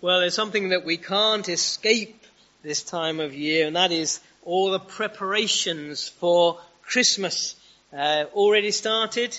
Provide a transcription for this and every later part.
Well, there's something that we can't escape this time of year, and that is all the preparations for Christmas. Already started,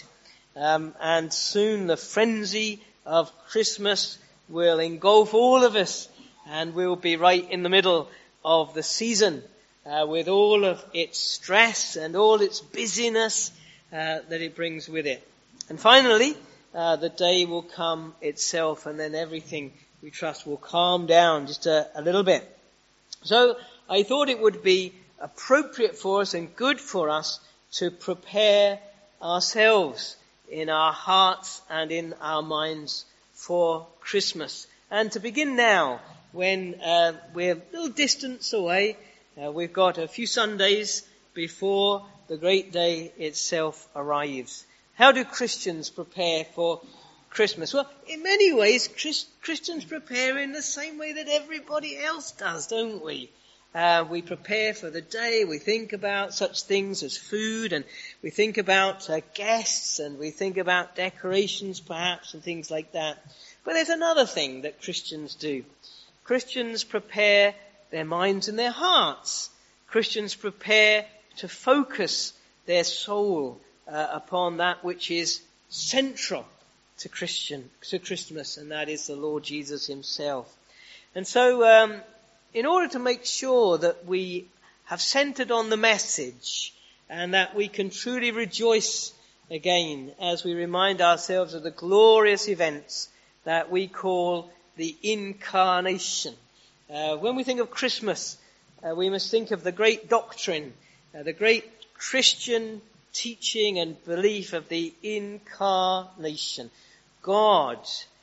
and soon the frenzy of Christmas will engulf all of us, and we'll be right in the middle of the season with all of its stress and all its busyness that it brings with it. And finally, the day will come itself, and then everything, we trust, will calm down just a little bit. So I thought it would be appropriate for us and good for us to prepare ourselves in our hearts and in our minds for Christmas. And to begin now, when we're a little distance away, we've got a few Sundays before the great day itself arrives. How do Christians prepare for Christmas? Well, in many ways, Christians prepare in the same way that everybody else does, don't we? We prepare for the day, we think about such things as food, and we think about guests, and we think about decorations perhaps, and things like that. But there's another thing that Christians do. Christians prepare their minds and their hearts. Christians prepare to focus their soul upon that which is central to Christmas, and that is the Lord Jesus himself. And so, in order to make sure that we have centered on the message and that we can truly rejoice again as we remind ourselves of the glorious events that we call the Incarnation. When we think of Christmas, we must think of the great doctrine, the great Christian teaching and belief of the Incarnation. God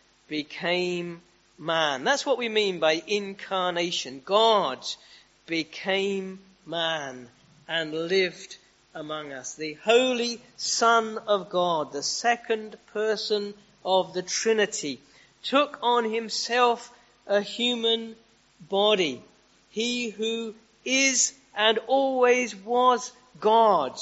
became man. That's what we mean by incarnation. God became man and lived among us. The Holy Son of God, the second person of the Trinity, took on himself a human body. He who is and always was God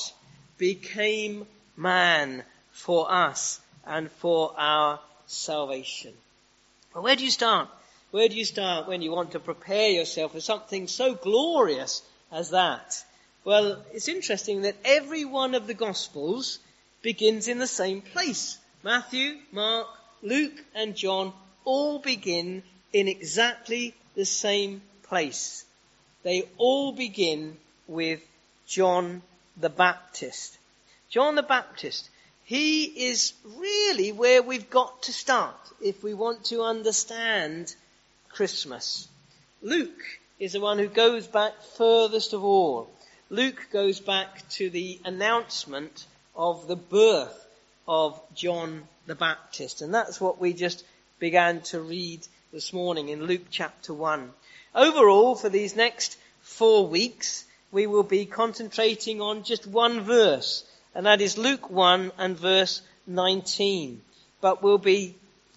became man for us and for our salvation. But where do you start? Where do you start when you want to prepare yourself for something so glorious as that? Well, it's interesting that every one of the Gospels begins in the same place. Matthew, Mark, Luke and John all begin in exactly the same place. They all begin with John the Baptist. John the Baptist, he is really where we've got to start if we want to understand Christmas. Luke is the one who goes back furthest of all. Luke goes back to the announcement of the birth of John the Baptist. And that's what we just began to read this morning in Luke chapter 1. Overall, for these next 4 weeks, we will be concentrating on just one verse, and that is Luke 1 and verse 19. But we'll be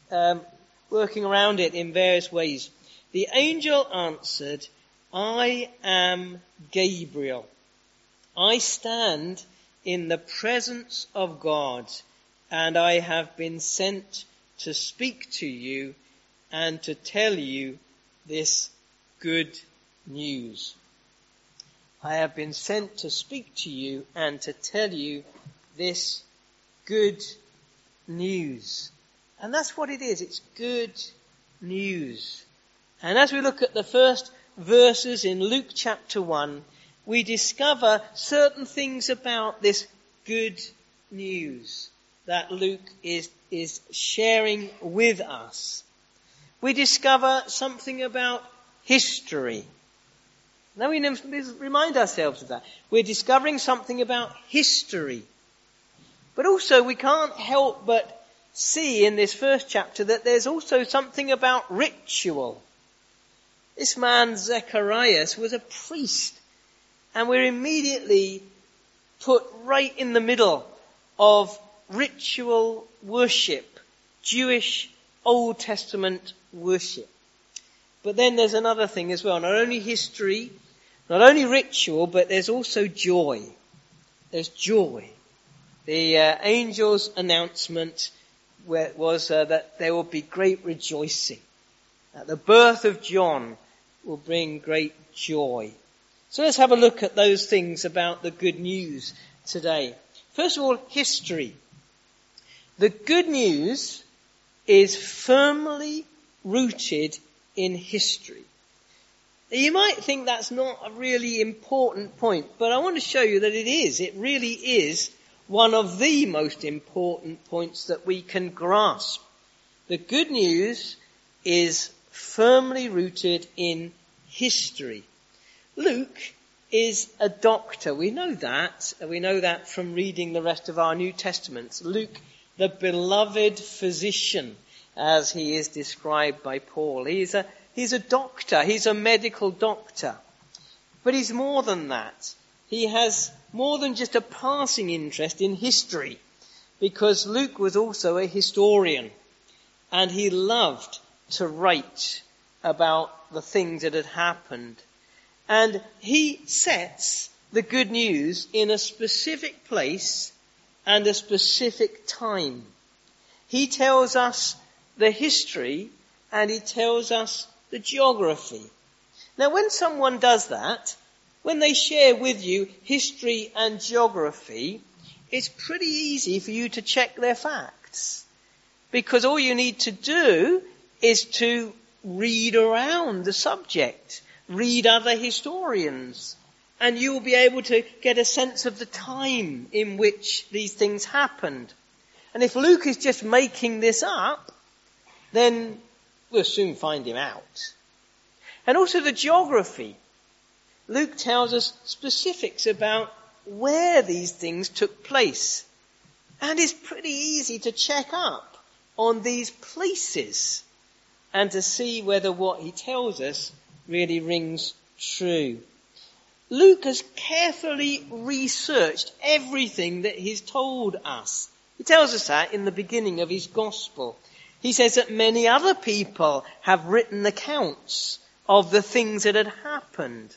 working around it in various ways. The angel answered, "I am Gabriel. I stand in the presence of God, and I have been sent to speak to you and to tell you this good news." I have been sent to speak to you and to tell you this good news. And that's what it is. It's good news. And as we look at the first verses in Luke chapter 1, we discover certain things about this good news that Luke is sharing with us. We discover something about history. Now we remind ourselves of that. We're discovering something about history. But also we can't help but see in this first chapter that there's also something about ritual. This man Zacharias was a priest, and we're immediately put right in the middle of ritual worship, Jewish Old Testament worship. But then there's another thing as well, not only history, not only ritual, but there's also joy. There's joy. The angel's announcement was that there will be great rejoicing. That the birth of John will bring great joy. So let's have a look at those things about the good news today. First of all, history. The good news is firmly rooted in history. You might think that's not a really important point, but I want to show you that it is. It really is one of the most important points that we can grasp. The good news is firmly rooted in history. Luke is a doctor. We know that. We know that from reading the rest of our New Testaments. Luke, the beloved physician, as he is described by Paul. He's a doctor. He's a medical doctor. But he's more than that. He has more than just a passing interest in history, because Luke was also a historian, and he loved to write about the things that had happened. And he sets the good news in a specific place and a specific time. He tells us the history and he tells us the geography. Now, when someone does that, when they share with you history and geography, it's pretty easy for you to check their facts. Because all you need to do is to read around the subject, read other historians, and you will be able to get a sense of the time in which these things happened. And if Luke is just making this up, then we'll soon find him out. And also the geography. Luke tells us specifics about where these things took place. And it's pretty easy to check up on these places and to see whether what he tells us really rings true. Luke has carefully researched everything that he's told us. He tells us that in the beginning of his gospel. He says that many other people have written accounts of the things that had happened.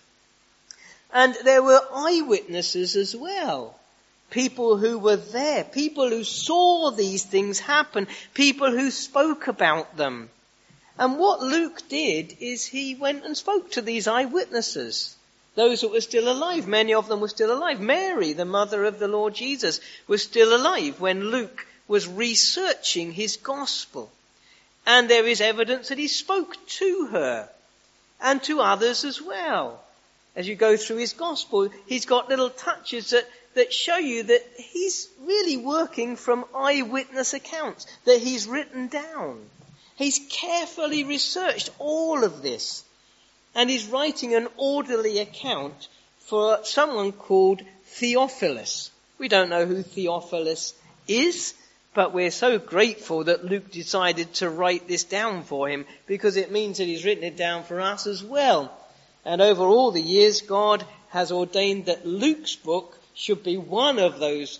And there were eyewitnesses as well. People who were there, people who saw these things happen, people who spoke about them. And what Luke did is he went and spoke to these eyewitnesses, those that were still alive. Many of them were still alive. Mary, the mother of the Lord Jesus, was still alive when Luke was researching his gospel. And there is evidence that he spoke to her and to others as well. As you go through his gospel, he's got little touches that show you that he's really working from eyewitness accounts that he's written down. He's carefully researched all of this. And he's writing an orderly account for someone called Theophilus. We don't know who Theophilus is, but we're so grateful that Luke decided to write this down for him, because it means that he's written it down for us as well. And over all the years, God has ordained that Luke's book should be one of those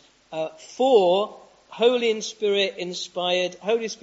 4 Holy Spirit inspired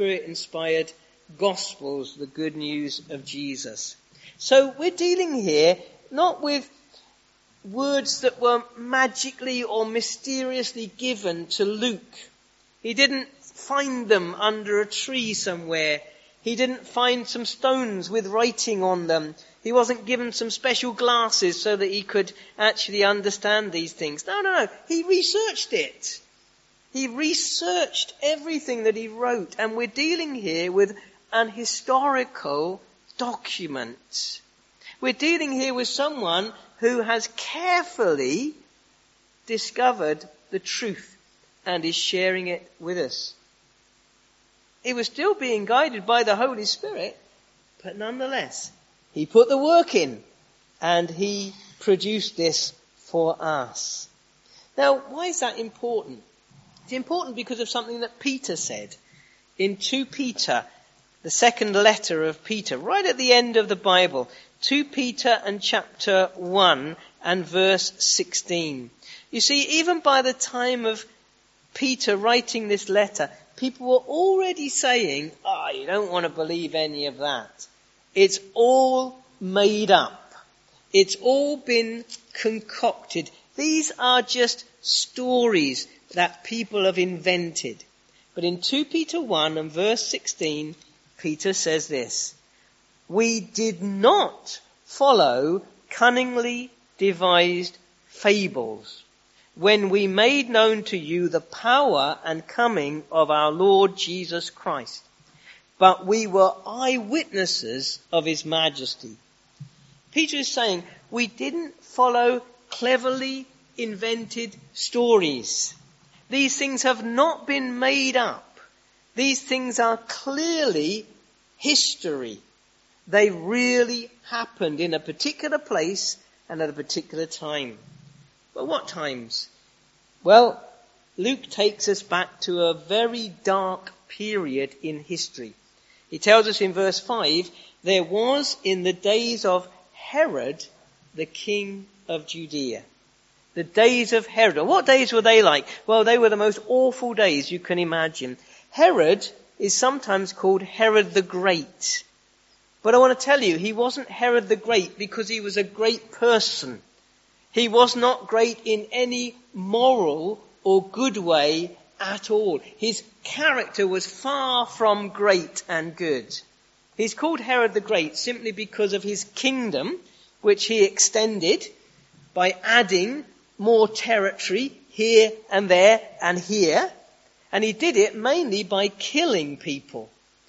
Gospels, the good news of Jesus. So we're dealing here not with words that were magically or mysteriously given to Luke. He didn't find them under a tree somewhere. He didn't find some stones with writing on them. He wasn't given some special glasses so that he could actually understand these things. No. He researched it. He researched everything that he wrote. And we're dealing here with an historical document. We're dealing here with someone who has carefully discovered the truth and is sharing it with us. He was still being guided by the Holy Spirit, but nonetheless, he put the work in and he produced this for us. Now, why is that important? It's important because of something that Peter said in 2 Peter, the second letter of Peter, right at the end of the Bible, 2 Peter and chapter 1 and verse 16. You see, even by the time of Peter writing this letter, people were already saying, you don't want to believe any of that. It's all made up. It's all been concocted. These are just stories that people have invented. But in 2 Peter 1 and verse 16, Peter says this: we did not follow cunningly devised fables when we made known to you the power and coming of our Lord Jesus Christ, but we were eyewitnesses of his majesty. Peter is saying we didn't follow cleverly invented stories. These things have not been made up. These things are clearly history. They really happened in a particular place and at a particular time. But what times? Well, Luke takes us back to a very dark period in history. He tells us in verse 5, there was in the days of Herod, the king of Judea. The days of Herod. What days were they like? Well, they were the most awful days you can imagine. Herod is sometimes called Herod the Great. But I want to tell you, he wasn't Herod the Great because he was a great person. He was not great in any moral or good way at all. His character was far from great and good. He's called Herod the Great simply because of his kingdom, which he extended by adding more territory here and there and here. And he did it mainly by killing people,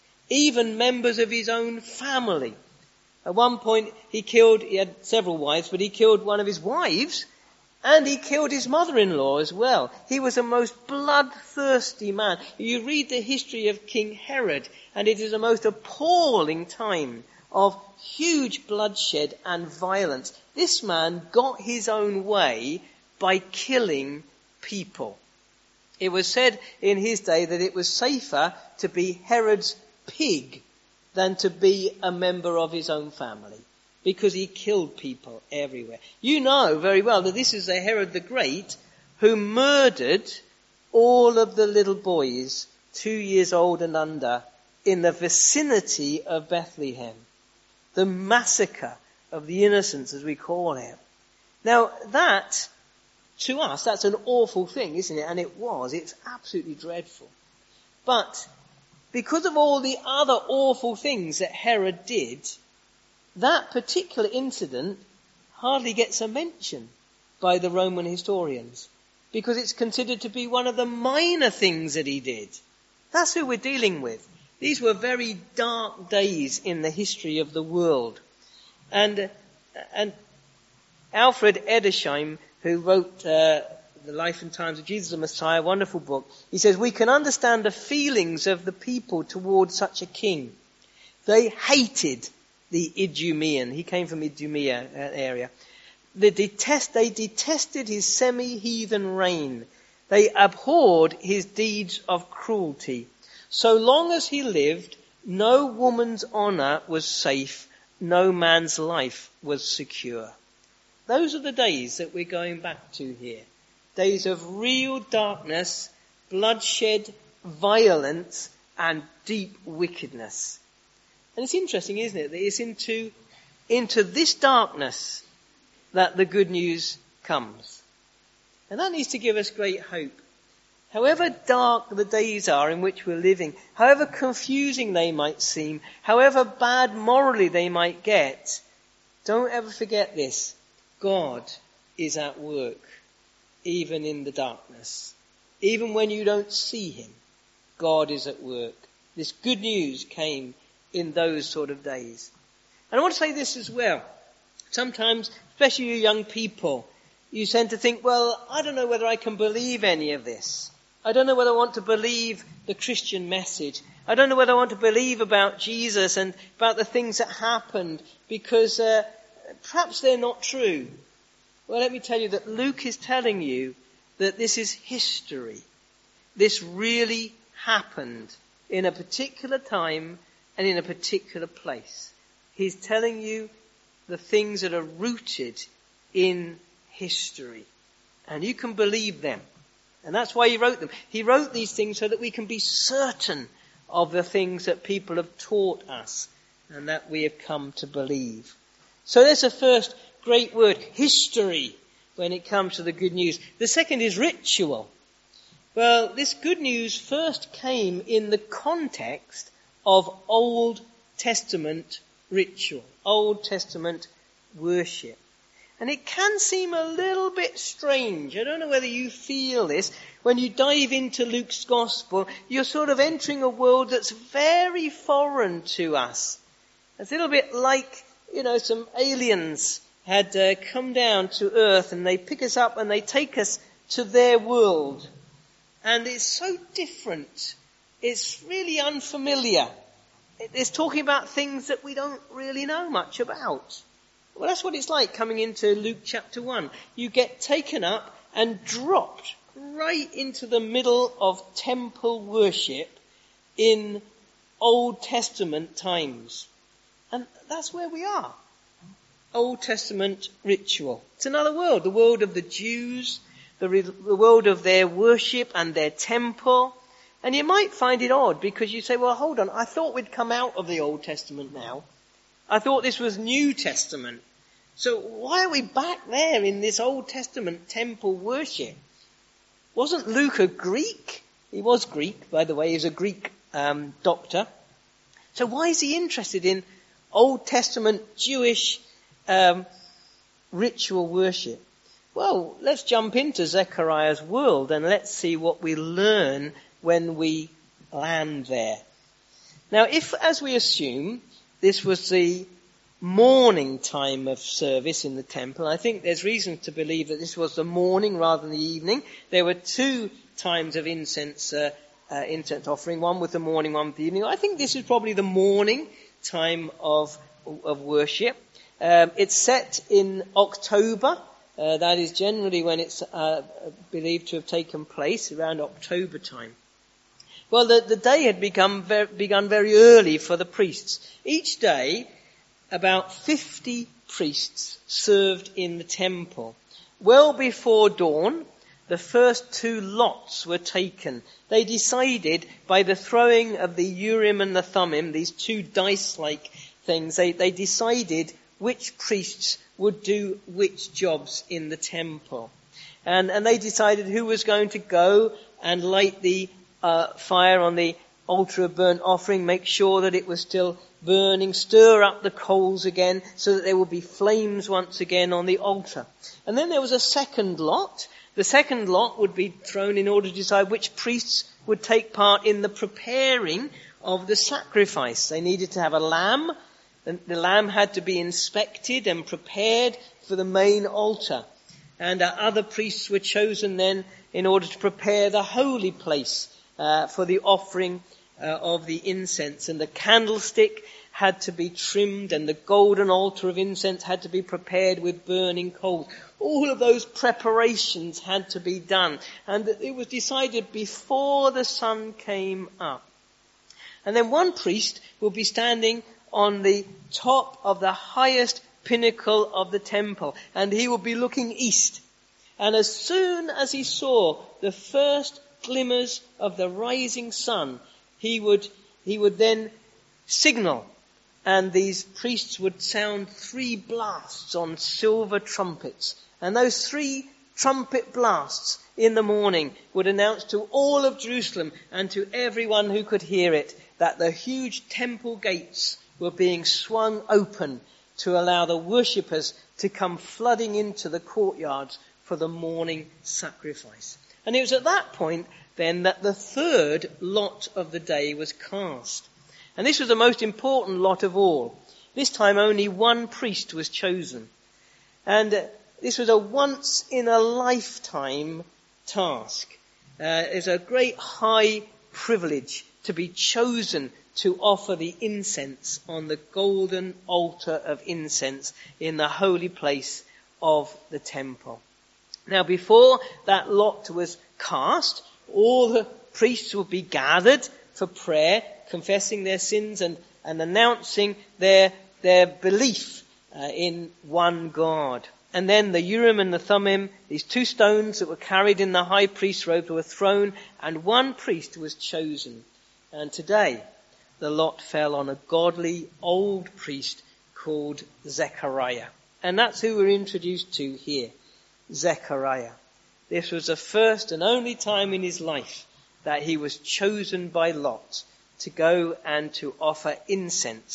even members of his own family. At one point he had several wives, but he killed one of his wives and he killed his mother-in-law as well. He was a most bloodthirsty man. You read the history of King Herod and it is a most appalling time of huge bloodshed and violence. This man got his own way by killing people. It was said in his day that it was safer to be Herod's pig than to be a member of his own family, because he killed people everywhere. You know very well that this is the Herod the Great who murdered all of the little boys 2 years old and under in the vicinity of Bethlehem. The massacre of the innocents, as we call it. Now that, to us, that's an awful thing, isn't it? And it was. It's absolutely dreadful. But because of all the other awful things that Herod did, that particular incident hardly gets a mention by the Roman historians, because it's considered to be one of the minor things that he did. That's who we're dealing with. These were very dark days in the history of the world. And Alfred Edersheim, who wrote The Life and Times of Jesus the Messiah, a wonderful book, he says, we can understand the feelings of the people towards such a king. They hated the Idumean. He came from Idumea area. They detested his semi-heathen reign. They abhorred his deeds of cruelty. So long as he lived, no woman's honour was safe, no man's life was secure. Those are the days that we're going back to here. Days of real darkness, bloodshed, violence, and deep wickedness. And it's interesting, isn't it, that it's into this darkness that the good news comes. And that needs to give us great hope. However dark the days are in which we're living, however confusing they might seem, however bad morally they might get, don't ever forget this. God is at work, even in the darkness. Even when you don't see him, God is at work. This good news came in those sort of days. And I want to say this as well. Sometimes, especially you young people, you tend to think, well, I don't know whether I can believe any of this. I don't know whether I want to believe the Christian message. I don't know whether I want to believe about Jesus and about the things that happened, because perhaps they're not true. Well, let me tell you that Luke is telling you that this is history. This really happened in a particular time and in a particular place. He's telling you the things that are rooted in history. And you can believe them. And that's why he wrote them. He wrote these things so that we can be certain of the things that people have taught us and that we have come to believe. So there's the first great word, history, when it comes to the good news. The second is ritual. Well, this good news first came in the context of Old Testament ritual, Old Testament worship. And it can seem a little bit strange. I don't know whether you feel this. When you dive into Luke's gospel, you're sort of entering a world that's very foreign to us. It's a little bit like, some aliens had come down to earth and they pick us up and they take us to their world. And it's so different. It's really unfamiliar. It's talking about things that we don't really know much about. Well, that's what it's like coming into Luke chapter 1. You get taken up and dropped right into the middle of temple worship in Old Testament times. And that's where we are. Old Testament ritual. It's another world, the world of the Jews, the world of their worship and their temple. And you might find it odd because you say, well, hold on, I thought we'd come out of the Old Testament now. I thought this was New Testament. So why are we back there in this Old Testament temple worship? Wasn't Luke a Greek? He was Greek, by the way. He was a Greek doctor. So why is he interested in Old Testament Jewish ritual worship? Well, let's jump into Zechariah's world and let's see what we learn when we land there. Now, if, as we assume, this was the morning time of service in the temple, I think there's reason to believe that this was the morning rather than the evening. There were two times of incense offering, one with the morning, one with the evening. I think this is probably the morning time of worship. It's set in October. That is generally when it's believed to have taken place, around October time. Well, the day had begun very early for the priests. Each day, about 50 priests served in the temple. Well before dawn, the first two lots were taken. They decided by the throwing of the Urim and the Thummim, these two dice-like things, they decided which priests would do which jobs in the temple. And they decided who was going to go and light the fire on the altar of burnt offering, make sure that it was still burning, stir up the coals again so that there would be flames once again on the altar. And then there was a second lot. The second lot would be thrown in order to decide which priests would take part in the preparing of the sacrifice. They needed to have a lamb. The lamb had to be inspected and prepared for the main altar. And other priests were chosen then in order to prepare the holy place for the offering of the incense. And the candlestick had to be trimmed and the golden altar of incense had to be prepared with burning coals. All of those preparations had to be done. And it was decided before the sun came up. And then one priest will be standing on the top of the highest pinnacle of the temple, and he will be looking east. And as soon as he saw the first glimmers of the rising sun, he would then signal, and these priests would sound 3 blasts on silver trumpets. And those 3 trumpet blasts in the morning would announce to all of Jerusalem and to everyone who could hear it that the huge temple gates were being swung open to allow the worshippers to come flooding into the courtyards for the morning sacrifice. And it was at that point then that the third lot of the day was cast. And this was the most important lot of all. This time only one priest was chosen. And this was a once-in-a-lifetime task. It's a great high privilege to be chosen to offer the incense on the golden altar of incense in the holy place of the temple. Now, before that lot was cast, all the priests would be gathered for prayer, confessing their sins and announcing their belief in one God. And then the Urim and the Thummim, these 2 stones that were carried in the high priest's robe, were thrown, and one priest was chosen. And today, the lot fell on a godly old priest called Zechariah. And that's who we're introduced to here, Zechariah. This was the first and only time in his life that he was chosen by lot to go and to offer incense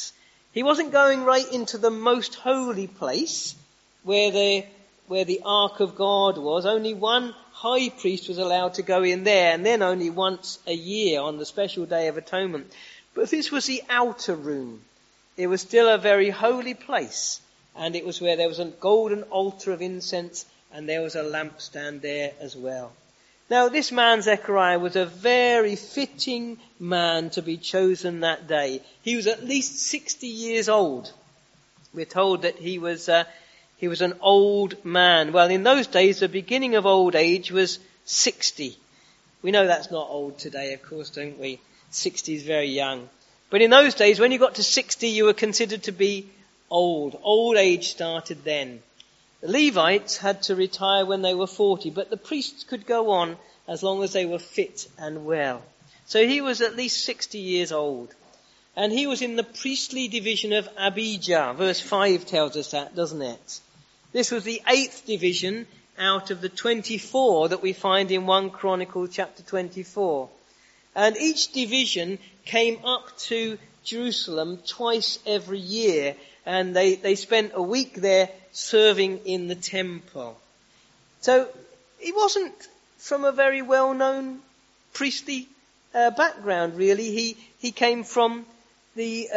He wasn't going right into the most holy place where the Ark of God was. Only one high priest was allowed to go in there, and then only once a year on the special Day of Atonement. But this was the outer room. It was still a very holy place, and it was where there was a golden altar of incense, and there was a lampstand there as well. Now, this man, Zechariah, was a very fitting man to be chosen that day. He was at least 60 years old. We're told that he was an old man. Well, in those days, the beginning of old age was 60. We know that's not old today, of course, don't we? 60 is very young. But in those days, when you got to 60, you were considered to be old. Old age started then. The Levites had to retire when they were 40, but the priests could go on as long as they were fit and well. So he was at least 60 years old. And he was in the priestly division of Abijah. Verse 5 tells us that, doesn't it? This was the 8th division out of the 24 that we find in 1 Chronicles chapter 24. And each division came up to Jerusalem twice every year, and they spent a week there serving in the temple. So he wasn't from a very well-known priestly background, really. He came from the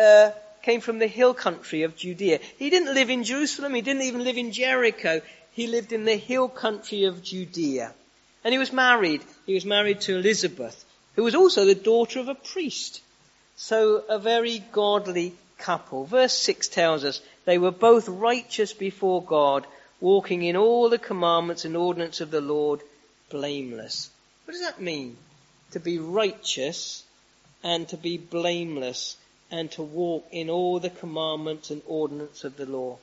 hill country of Judea. He didn't live in Jerusalem. He didn't even live in Jericho. He lived in the hill country of Judea. And he was married. He was married to Elizabeth, who was also the daughter of a priest. So a very godly couple. Verse 6 tells us, they were both righteous before God, walking in all the commandments and ordinances of the Lord, blameless. What does that mean? To be righteous and to be blameless and to walk in all the commandments and ordinances of the law.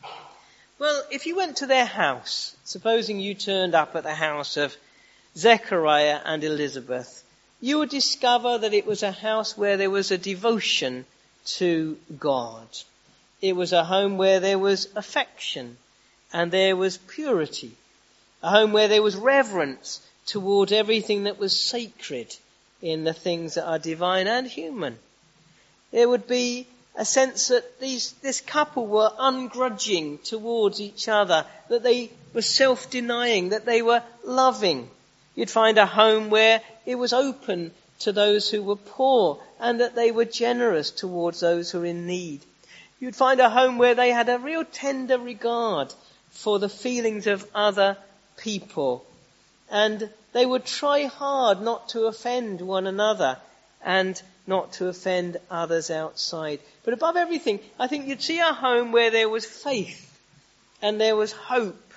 Well, if you went to their house, supposing you turned up at the house of Zechariah and Elizabeth, you would discover that it was a house where there was a devotion to God. It was a home where there was affection and there was purity. A home where there was reverence towards everything that was sacred in the things that are divine and human. There would be a sense that this couple were ungrudging towards each other, that they were self-denying, that they were loving. You'd find a home where it was open to those who were poor and that they were generous towards those who were in need. You'd find a home where they had a real tender regard for the feelings of other people. And they would try hard not to offend one another and not to offend others outside. But above everything, I think you'd see a home where there was faith and there was hope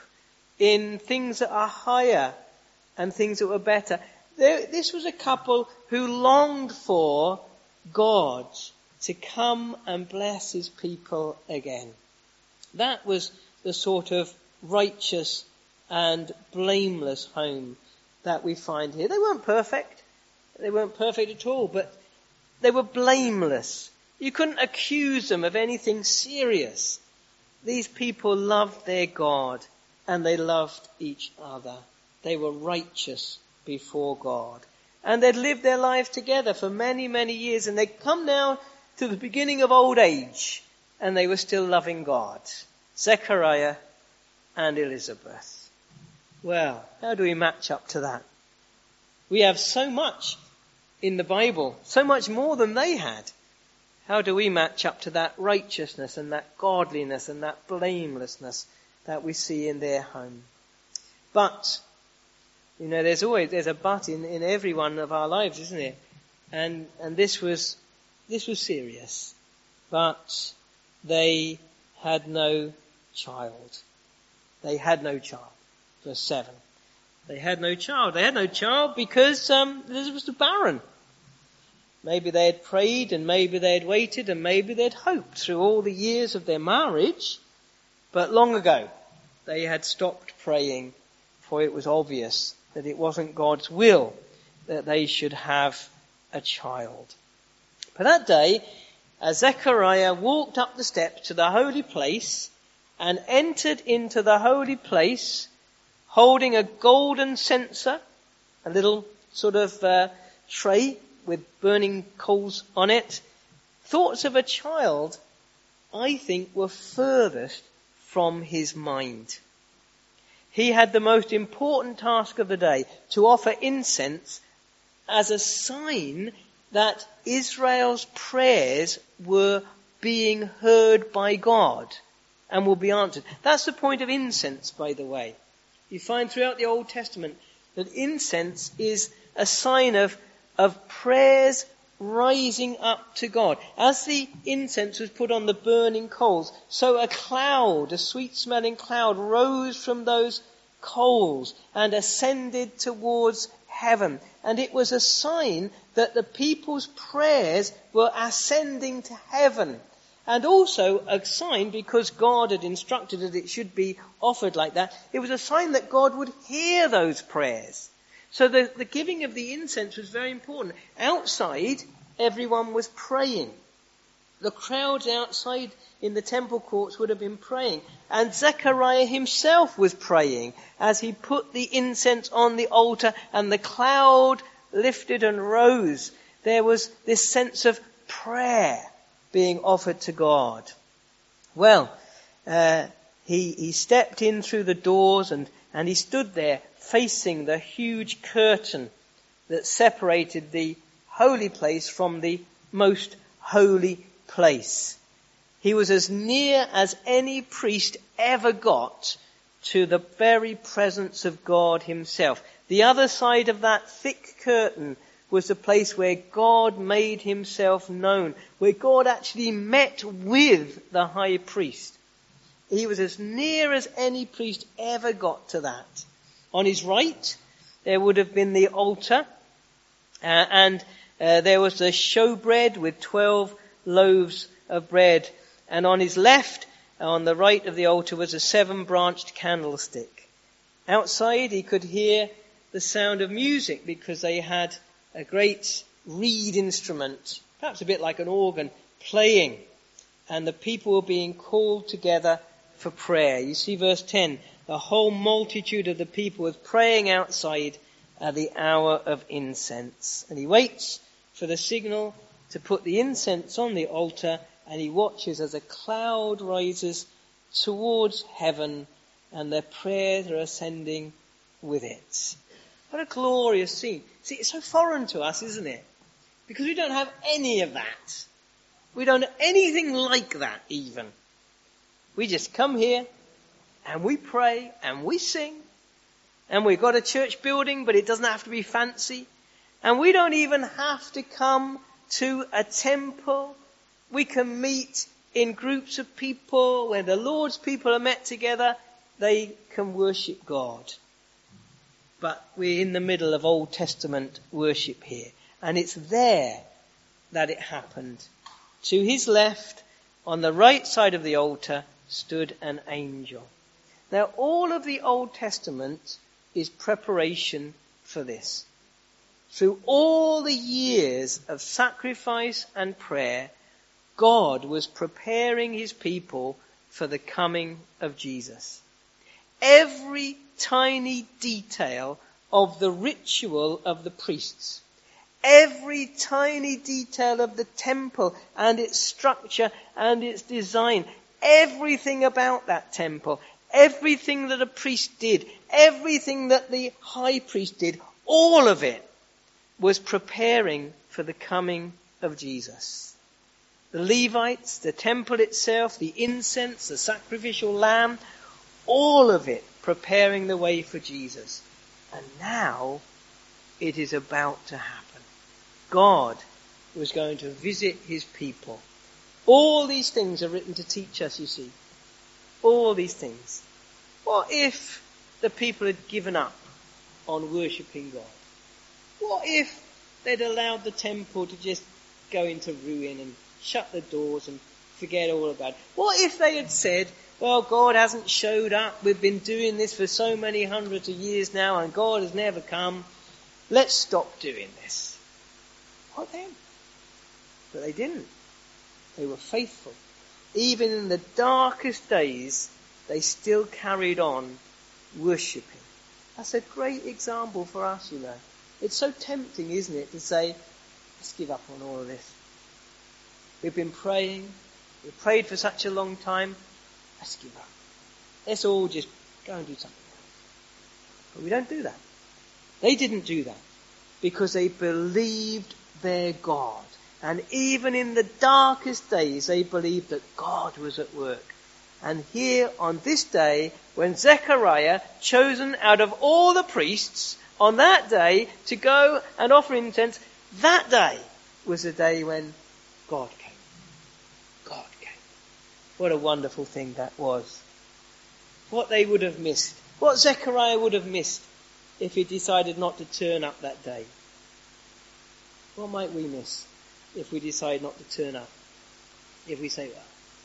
in things that are higher and things that were better. This was a couple who longed for God to come and bless his people again. That was the sort of righteous and blameless home that we find here. They weren't perfect. They weren't perfect at all, but they were blameless. You couldn't accuse them of anything serious. These people loved their God and they loved each other. They were righteous before God. And they'd lived their lives together for many, many years, and they'd come now to the beginning of old age and they were still loving God. Zechariah and Elizabeth. Well, how do we match up to that? We have so much in the Bible, so much more than they had. How do we match up to that righteousness and that godliness and that blamelessness that we see in their home? But, there's a but in every one of our lives, isn't it? And this was serious. But they had no child. They had no child. Verse 7. They had no child. They had no child because Elizabeth was barren. Maybe they had prayed and maybe they had waited and maybe they had hoped through all the years of their marriage. But long ago they had stopped praying, for it was obvious that it wasn't God's will that they should have a child. But that day, as Zechariah walked up the steps to the holy place and entered into the holy place, holding a golden censer, a little sort of tray with burning coals on it, thoughts of a child I think, were furthest from his mind. He had the most important task of the day, to offer incense as a sign that Israel's prayers were being heard by God and will be answered. That's the point of incense, by the way. You find throughout the Old Testament that incense is a sign of prayers rising up to God. As the incense was put on the burning coals, so a cloud, a sweet-smelling cloud, rose from those coals and ascended towards heaven. And it was a sign that the people's prayers were ascending to heaven. And also a sign, because God had instructed that it should be offered like that, it was a sign that God would hear those prayers. So the giving of the incense was very important. Outside, everyone was praying. The crowds outside in the temple courts would have been praying. And Zechariah himself was praying as he put the incense on the altar and the cloud lifted and rose. There was this sense of prayer being offered to God. Well, he stepped in through the doors and he stood there facing the huge curtain that separated the holy place from the most holy place. He was as near as any priest ever got to the very presence of God himself. The other side of that thick curtain was the place where God made himself known, where God actually met with the high priest. He was as near as any priest ever got to that. On his right, there would have been the altar, and there was the showbread with 12 loaves of bread. And on his left, on the right of the altar, was a 7-branched candlestick. Outside, he could hear the sound of music because they had a great reed instrument, perhaps a bit like an organ, playing. And the people were being called together for prayer. You see verse 10, the whole multitude of the people was praying outside at the hour of incense. And he waits for the signal to put the incense on the altar, and he watches as a cloud rises towards heaven and their prayers are ascending with it. What a glorious scene. See, it's so foreign to us, isn't it? Because we don't have any of that. We don't have anything like that even. We just come here and we pray and we sing, and we've got a church building, but it doesn't have to be fancy. And we don't even have to come to a temple. We can meet in groups of people. When the Lord's people are met together, they can worship God. But we're in the middle of Old Testament worship here. And it's there that it happened. To his left, on the right side of the altar, stood an angel. Now, all of the Old Testament is preparation for this. Through all the years of sacrifice and prayer, God was preparing his people for the coming of Jesus. Every tiny detail of the ritual of the priests, every tiny detail of the temple and its structure and its design, everything about that temple, everything that a priest did, everything that the high priest did, all of it was preparing for the coming of Jesus. The Levites, the temple itself, the incense, the sacrificial lamb, all of it preparing the way for Jesus. And now it is about to happen. God was going to visit his people. All these things are written to teach us, you see. All these things. What if the people had given up on worshipping God? What if they'd allowed the temple to just go into ruin and shut the doors and forget all about it? What if they had said, well, God hasn't showed up. We've been doing this for so many hundreds of years now and God has never come. Let's stop doing this. What then? But they didn't. They were faithful. Even in the darkest days, they still carried on worshipping. That's a great example for us, you know. It's so tempting, isn't it, to say, let's give up on all of this. We've been praying, We've prayed for such a long time. Let's give up. Let's all just go and do something else. But we don't do that. They didn't do that because they believed their God. And even in the darkest days, they believed that God was at work. And here on this day, when Zechariah, chosen out of all the priests, on that day to go and offer incense, that day was the day when God came. God came. What a wonderful thing that was. What they would have missed. What Zechariah would have missed if he decided not to turn up that day. What might we miss if we decide not to turn up? If we say, well,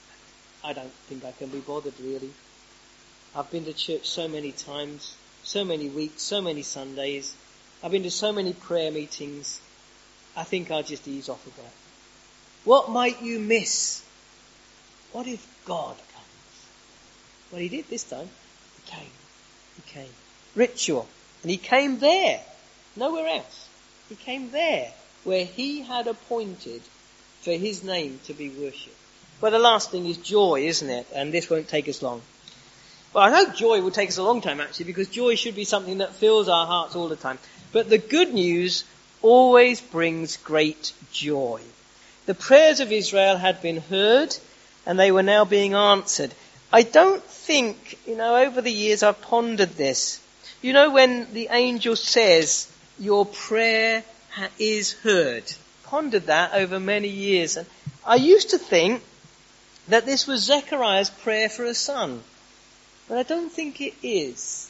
I don't think I can be bothered really. I've been to church so many times, so many weeks, so many Sundays. I've been to so many prayer meetings. I think I'll just ease off a bit. What might you miss? What if God comes? Well, he did this time. He came. He came. Ritual. And he came there. Nowhere else. He came there where he had appointed for his name to be worshipped. Well, the last thing is joy, isn't it? And this won't take us long. Well, I hope joy will take us a long time, actually, because joy should be something that fills our hearts all the time. But the good news always brings great joy. The prayers of Israel had been heard, and they were now being answered. I don't think, over the years I've pondered this. When the angel says, your prayer is heard. Pondered that over many years. And I used to think that this was Zechariah's prayer for a son. But I don't think it is.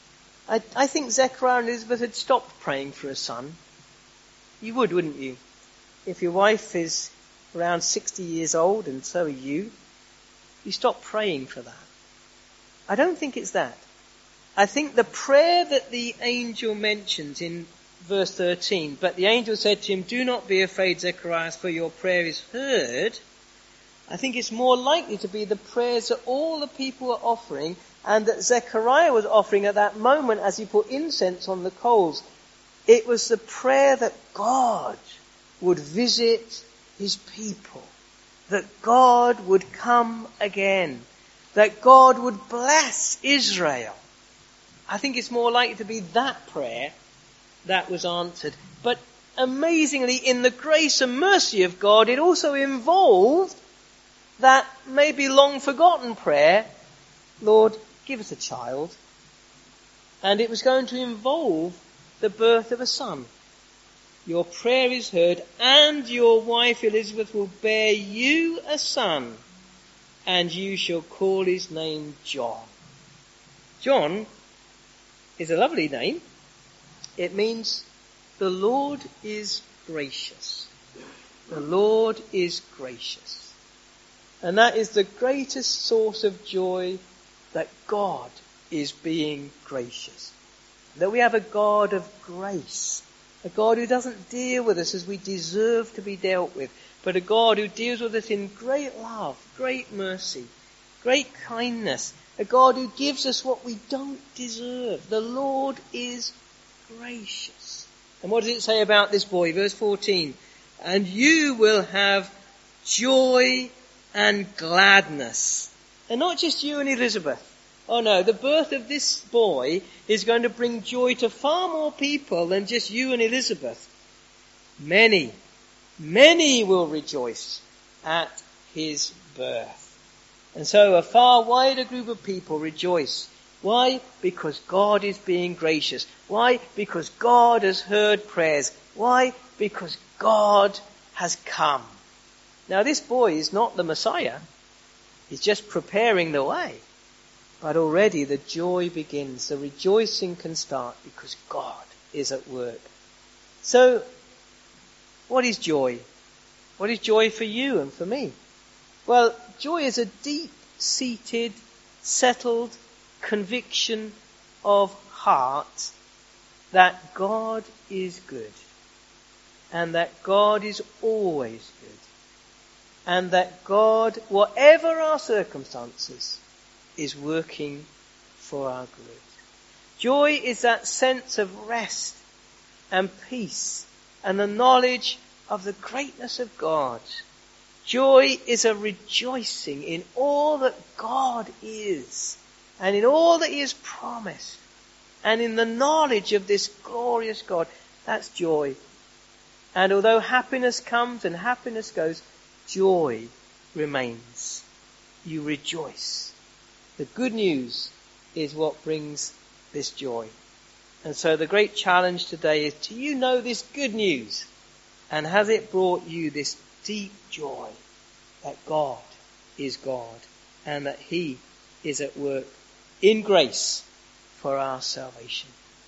I think Zechariah and Elizabeth had stopped praying for a son. You would, wouldn't you? If your wife is around 60 years old and so are you stop praying for that. I don't think it's that. I think the prayer that the angel mentions in verse 13, but the angel said to him, do not be afraid, Zechariah, for your prayer is heard. I think it's more likely to be the prayers that all the people were offering and that Zechariah was offering at that moment as he put incense on the coals. It was the prayer that God would visit his people, that God would come again, that God would bless Israel. I think it's more likely to be that prayer that was answered. But amazingly, in the grace and mercy of God, it also involved that maybe long forgotten prayer, Lord, give us a child. And it was going to involve the birth of a son. Your prayer is heard, and your wife Elizabeth will bear you a son, and you shall call his name John. John is a lovely name. It means the Lord is gracious. The Lord is gracious. And that is the greatest source of joy, that God is being gracious. That we have a God of grace. A God who doesn't deal with us as we deserve to be dealt with, but a God who deals with us in great love, great mercy, great kindness. A God who gives us what we don't deserve. The Lord is gracious. And what does it say about this boy? Verse 14. And you will have joy and gladness. And not just you and Elizabeth. Oh no, the birth of this boy is going to bring joy to far more people than just you and Elizabeth. Many will rejoice at his birth. And so a far wider group of people rejoice. Why? Because God is being gracious. Why? Because God has heard prayers. Why? Because God has come. Now this boy is not the Messiah. He's just preparing the way. But already the joy begins. The rejoicing can start because God is at work. So, what is joy? What is joy for you and for me? Well, joy is a deep-seated, settled conviction of heart that God is good. And that God is always good. And that God, whatever our circumstances, is working for our good. Joy is that sense of rest and peace and the knowledge of the greatness of God. Joy is a rejoicing in all that God is and in all that he has promised and in the knowledge of this glorious God. That's joy. And although happiness comes and happiness goes, joy remains. You rejoice. The good news is what brings this joy. And so the great challenge today is, do you know this good news? And has it brought you this deep joy that God is God and that he is at work in grace for our salvation?